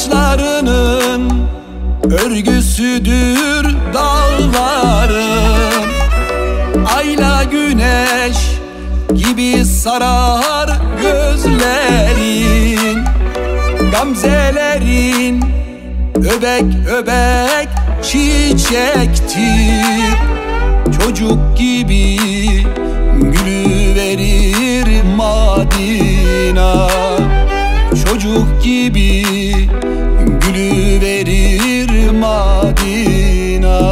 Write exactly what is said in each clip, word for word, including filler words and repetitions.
Saçlarının örgüsüdür dağlarım. Ayla güneş gibi sarar gözlerin. Gamzelerin öbek öbek çiçektir. Çocuk gibi gülüverir Madina. Çocuk gibi gülüverir Madina.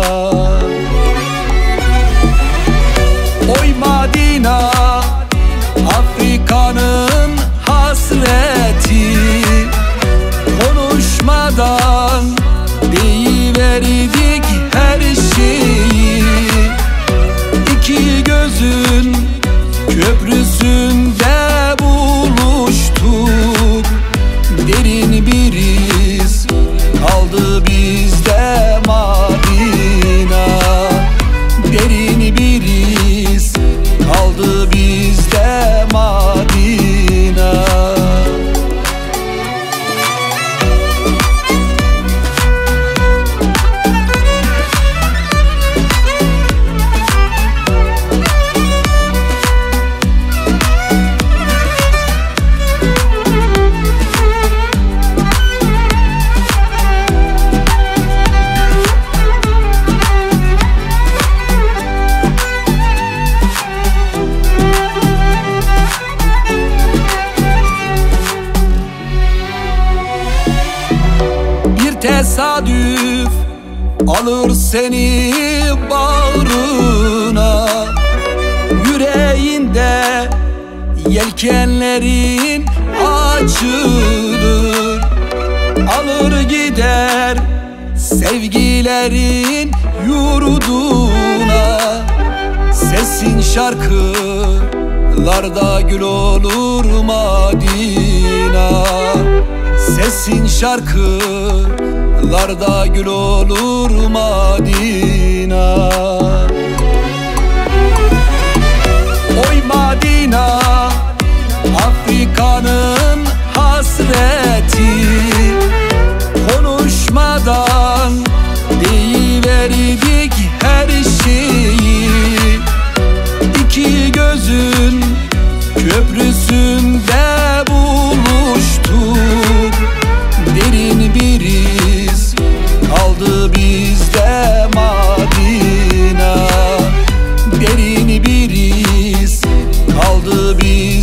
Oy Madina, Afrika'nın hasreti. Konuşmadan deyiverdik her şeyi. İki gözün köprüsünde buluştuk. Derin bir iz kaldı bizde Madina. Derin bir iz kaldı bizde Madina. Tesadüf alır seni bağrına. Yüreğinde yelkenlerin açılır. Alır gider sevgilerin yurduna. Sesin şarkılarda gül olur Madina. Sesin şarkılarda gül olur Madina. Oy Madina, Afrika'nın hasreti. Konuşmadan deyiverdik her şeyi. İki gözün köprüsünde buluştuk. Derin bir iz kaldı bizde Madina. Derin bir iz kaldı bizde